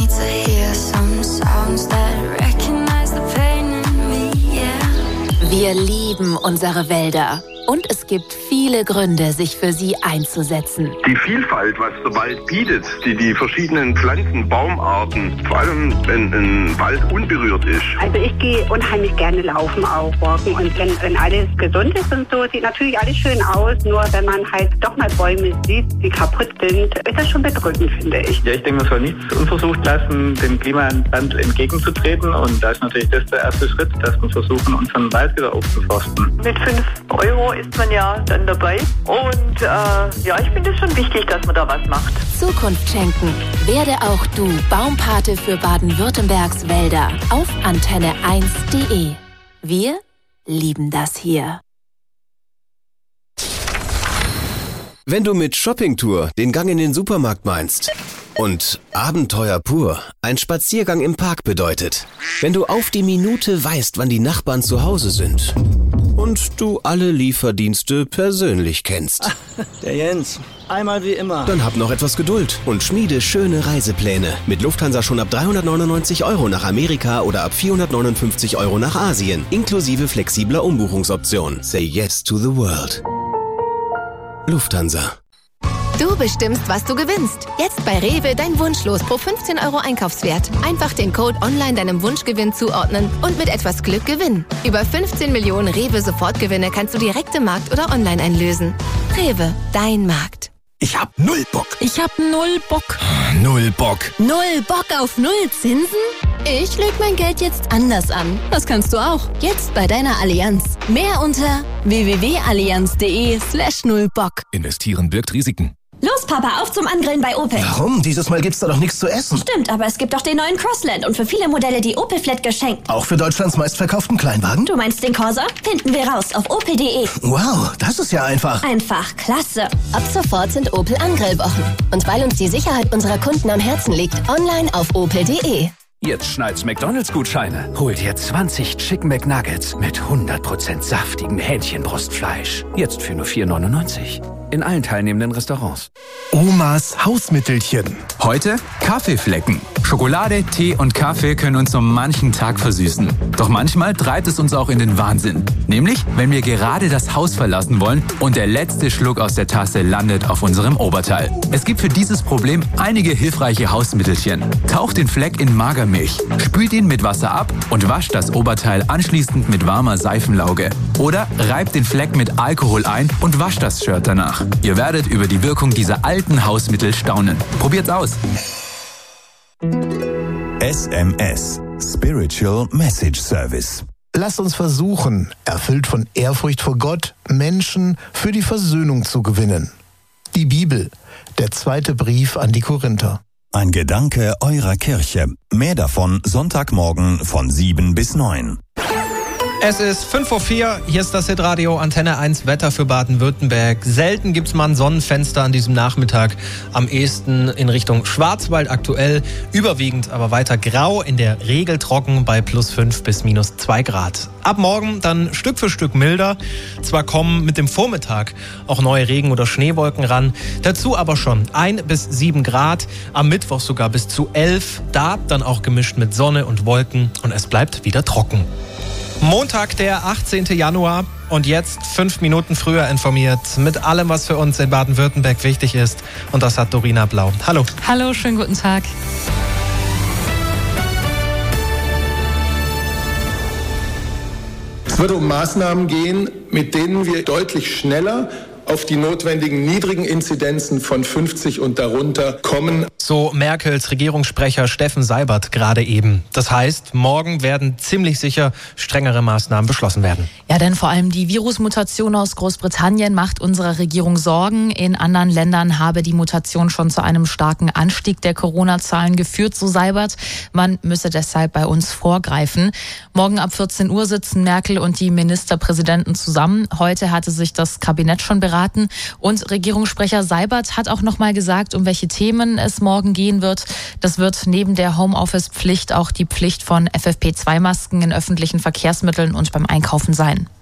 need to hear some sounds that recognize the pain in me, yeah. Wir lieben unsere Wälder. Und es gibt viele Gründe, sich für sie einzusetzen. Die Vielfalt, was der Wald bietet, die verschiedenen Pflanzen, Baumarten, vor allem wenn ein Wald unberührt ist. Also ich gehe unheimlich gerne laufen, auch walken. Und wenn alles gesund ist und so, sieht natürlich alles schön aus. Nur wenn man halt doch mal Bäume sieht, die kaputt sind, ist das schon bedrückend, finde ich. Ja, ich denke, man soll nichts unversucht lassen, dem Klimawandel entgegenzutreten. Und da ist natürlich das der erste Schritt, dass wir versuchen, unseren Wald wieder aufzuforsten. Mit 5 Euro ist man ja dann dabei. Und ich finde es schon wichtig, dass man da was macht. Zukunft schenken. Werde auch du Baumpate für Baden-Württembergs Wälder auf antenne1.de. Wir lieben das hier. Wenn du mit Shoppingtour den Gang in den Supermarkt meinst und Abenteuer pur ein Spaziergang im Park bedeutet, wenn du auf die Minute weißt, wann die Nachbarn zu Hause sind und du alle Lieferdienste persönlich kennst. Der Jens, einmal wie immer. Dann hab noch etwas Geduld und schmiede schöne Reisepläne. Mit Lufthansa schon ab 399 € nach Amerika oder ab 459 € nach Asien, inklusive flexibler Umbuchungsoption. Say yes to the world. Lufthansa. Du bestimmst, was du gewinnst. Jetzt bei Rewe dein Wunschlos pro 15 € Einkaufswert. Einfach den Code online deinem Wunschgewinn zuordnen und mit etwas Glück gewinnen. Über 15 Millionen Rewe-Sofortgewinne kannst du direkt im Markt oder online einlösen. Rewe, dein Markt. Ich hab 0 Bock. Ich hab 0 Bock. 0 Bock. 0 Bock auf 0 Zinsen? Ich leg mein Geld jetzt anders an. Das kannst du auch. Jetzt bei deiner Allianz. Mehr unter www.allianz.de/0bock. Investieren birgt Risiken. Los, Papa, auf zum Angrillen bei Opel. Warum? Dieses Mal gibt's da doch nichts zu essen. Stimmt, aber es gibt doch den neuen Crossland und für viele Modelle die Opel Flat geschenkt. Auch für Deutschlands meistverkauften Kleinwagen? Du meinst den Corsa? Finden wir raus auf opel.de. Wow, das ist ja einfach. Einfach klasse. Ab sofort sind Opel Angrillwochen. Und weil uns die Sicherheit unserer Kunden am Herzen liegt, online auf opel.de. Jetzt schneid's McDonald's-Gutscheine. Hol dir 20 Chicken McNuggets mit 100% saftigem Hähnchenbrustfleisch. Jetzt für nur 4,99 €. In allen teilnehmenden Restaurants. Omas Hausmittelchen. Heute Kaffeeflecken. Schokolade, Tee und Kaffee können uns so manchen Tag versüßen. Doch manchmal treibt es uns auch in den Wahnsinn. Nämlich, wenn wir gerade das Haus verlassen wollen und der letzte Schluck aus der Tasse landet auf unserem Oberteil. Es gibt für dieses Problem einige hilfreiche Hausmittelchen. Taucht den Fleck in Magermilch, spült ihn mit Wasser ab und wascht das Oberteil anschließend mit warmer Seifenlauge. Oder reibt den Fleck mit Alkohol ein und wascht das Shirt danach. Ihr werdet über die Wirkung dieser alten Hausmittel staunen. Probiert's aus. SMS, Spiritual Message Service. Lasst uns versuchen, erfüllt von Ehrfurcht vor Gott, Menschen für die Versöhnung zu gewinnen. Die Bibel, der 2. Brief an die Korinther. Ein Gedanke eurer Kirche. Mehr davon Sonntagmorgen von 7 bis 9. Es ist 5:04 Uhr, hier ist das Hitradio Antenne 1 Wetter für Baden-Württemberg. Selten gibt's mal ein Sonnenfenster an diesem Nachmittag. Am ehesten in Richtung Schwarzwald aktuell, überwiegend aber weiter grau, in der Regel trocken bei +5 bis -2 Grad. Ab morgen dann Stück für Stück milder. Zwar kommen mit dem Vormittag auch neue Regen- oder Schneewolken ran, dazu aber schon 1 bis 7 Grad, am Mittwoch sogar bis zu 11, da dann auch gemischt mit Sonne und Wolken und es bleibt wieder trocken. Montag, der 18. Januar und jetzt 5 Minuten früher informiert mit allem, was für uns in Baden-Württemberg wichtig ist. Und das hat Dorina Blau. Hallo. Hallo, schönen guten Tag. Es wird um Maßnahmen gehen, mit denen wir deutlich schneller auf die notwendigen niedrigen Inzidenzen von 50 und darunter kommen. So Merkels Regierungssprecher Steffen Seibert gerade eben. Das heißt, morgen werden ziemlich sicher strengere Maßnahmen beschlossen werden. Ja, denn vor allem die Virusmutation aus Großbritannien macht unserer Regierung Sorgen. In anderen Ländern habe die Mutation schon zu einem starken Anstieg der Corona-Zahlen geführt, so Seibert. Man müsse deshalb bei uns vorgreifen. Morgen ab 14 Uhr sitzen Merkel und die Ministerpräsidenten zusammen. Heute hatte sich das Kabinett schon beraten. Und Regierungssprecher Seibert hat auch noch mal gesagt, um welche Themen es morgen gehen wird. Das wird neben der Homeoffice-Pflicht auch die Pflicht von FFP2-Masken in öffentlichen Verkehrsmitteln und beim Einkaufen sein.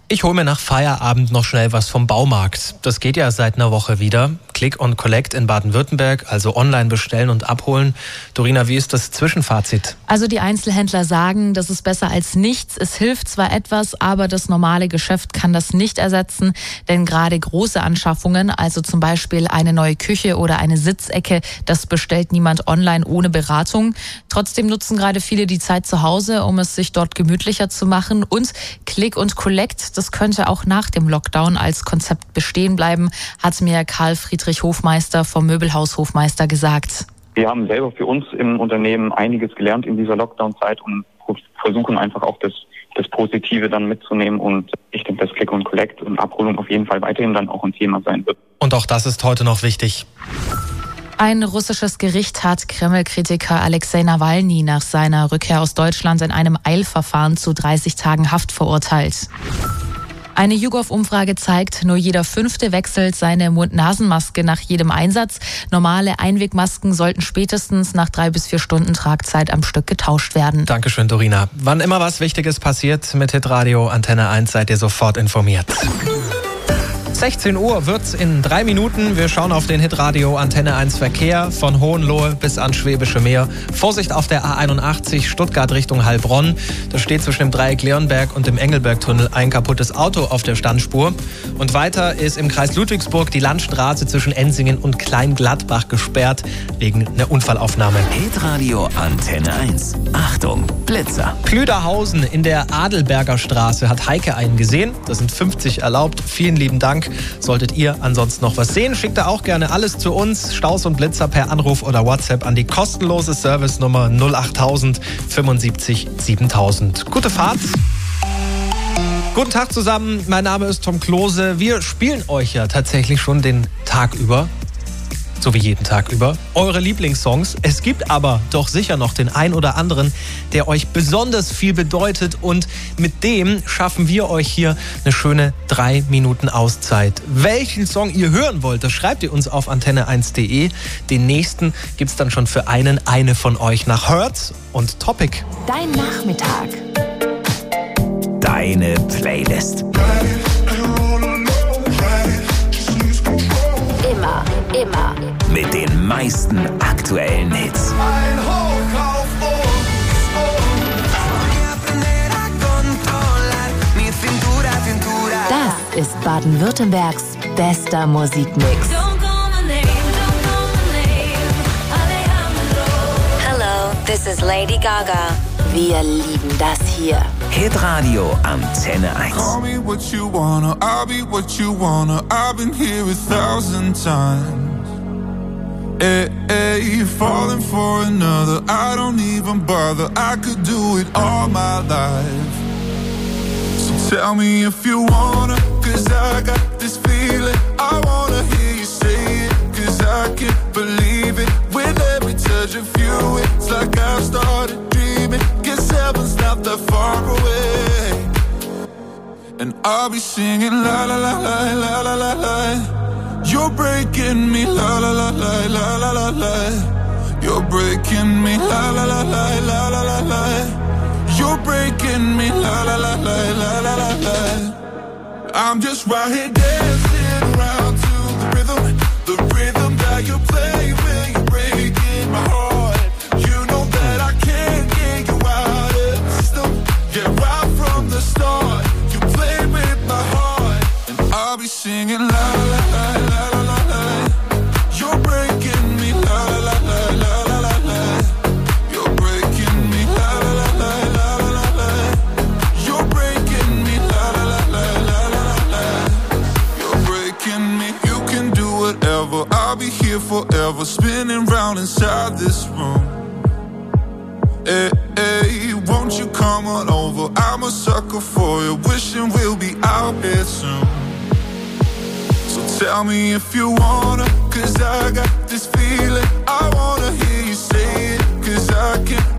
Ich hole mir nach Feierabend noch schnell was vom Baumarkt. Das geht ja seit einer Woche wieder. Click and Collect in Baden-Württemberg, also online bestellen und abholen. Dorina, wie ist das Zwischenfazit? Also die Einzelhändler sagen, das ist besser als nichts. Es hilft zwar etwas, aber das normale Geschäft kann das nicht ersetzen. Denn gerade große Anschaffungen, also zum Beispiel eine neue Küche oder eine Sitzecke, das bestellt niemand online ohne Beratung. Trotzdem nutzen gerade viele die Zeit zu Hause, um es sich dort gemütlicher zu machen. Und Click and Collect, das könnte auch nach dem Lockdown als Konzept bestehen bleiben, hat mir Karl Friedrich Hofmeister vom Möbelhaus Hofmeister gesagt. Wir haben selber für uns im Unternehmen einiges gelernt in dieser Lockdown-Zeit und versuchen einfach auch das Positive dann mitzunehmen. Und ich denke, dass Click and Collect und Abholung auf jeden Fall weiterhin dann auch ein Thema sein wird. Und auch das ist heute noch wichtig. Ein russisches Gericht hat Kreml-Kritiker Alexei Nawalny nach seiner Rückkehr aus Deutschland in einem Eilverfahren zu 30 Tagen Haft verurteilt. Eine YouGov-Umfrage zeigt, nur jeder 5. wechselt seine Mund-Nasen-Maske nach jedem Einsatz. Normale Einwegmasken sollten spätestens nach 3 bis 4 Stunden Tragzeit am Stück getauscht werden. Dankeschön, Dorina. Wann immer was Wichtiges passiert mit Hitradio Antenne 1, seid ihr sofort informiert. 16 Uhr wird's in 3 Minuten. Wir schauen auf den Hitradio Antenne 1 Verkehr von Hohenlohe bis ans Schwäbische Meer. Vorsicht auf der A81 Stuttgart Richtung Heilbronn. Da steht zwischen dem Dreieck Leonberg und dem Engelbergtunnel ein kaputtes Auto auf der Standspur. Und weiter ist im Kreis Ludwigsburg die Landstraße zwischen Ensingen und Kleingladbach gesperrt wegen einer Unfallaufnahme. Hitradio Antenne 1. Achtung, Blitzer. Plüderhausen in der Adelberger Straße hat Heike einen gesehen. Das sind 50 erlaubt. Vielen lieben Dank. Solltet ihr ansonsten noch was sehen, schickt da auch gerne alles zu uns. Staus und Blitzer per Anruf oder WhatsApp an die kostenlose Servicenummer 08000 75 7000. Gute Fahrt. Guten Tag zusammen, mein Name ist Tom Klose. Wir spielen euch ja tatsächlich schon den Tag über, so wie jeden Tag über, eure Lieblingssongs. Es gibt aber doch sicher noch den ein oder anderen, der euch besonders viel bedeutet, und mit dem schaffen wir euch hier eine schöne 3 Minuten Auszeit. Welchen Song ihr hören wollt, das schreibt ihr uns auf antenne1.de. Den nächsten gibt's dann schon für eine von euch nach Hertz und Topic. Dein Nachmittag. Deine Playlist. Immer. Mit den meisten aktuellen Hits. Ein Hoch auf Das ist Baden-Württembergs bester Musikmix. Hello, this is Lady Gaga. Wir lieben das hier. Hitradio Antenne 1. Call me what you wanna, I'll be what you wanna. I've been here 1,000 times. Hey, falling for another, I don't even bother. I could do it all my life. So tell me if you wanna, cause I got this feeling. I wanna hear you say it, cause I can't believe it. With every touch of you, it's like I've started dreaming. Guess heaven's not that far away. And I'll be singing la la la la la la la la. You're breaking me, la la la la la la la la. You're breaking me, la la la la la la la la. You're breaking me, la la la la la la la la. I'm just right here dancing around to the rhythm that you play when you're breaking my heart. You know that I can't get you out of the system. Yeah, right from the start, you play with my heart, and I'll be singing la la la la la la la. You're breaking me, la la la la la la la. You're breaking me, la la la la la la la. You're breaking me, la la la la la la la. You're breaking me. You can do whatever. I'll be here forever, spinning round inside this room. Hey, won't you come on over? I'm a sucker for you, wishing we'll be out here soon. So tell me if you wanna, cause I got this feeling.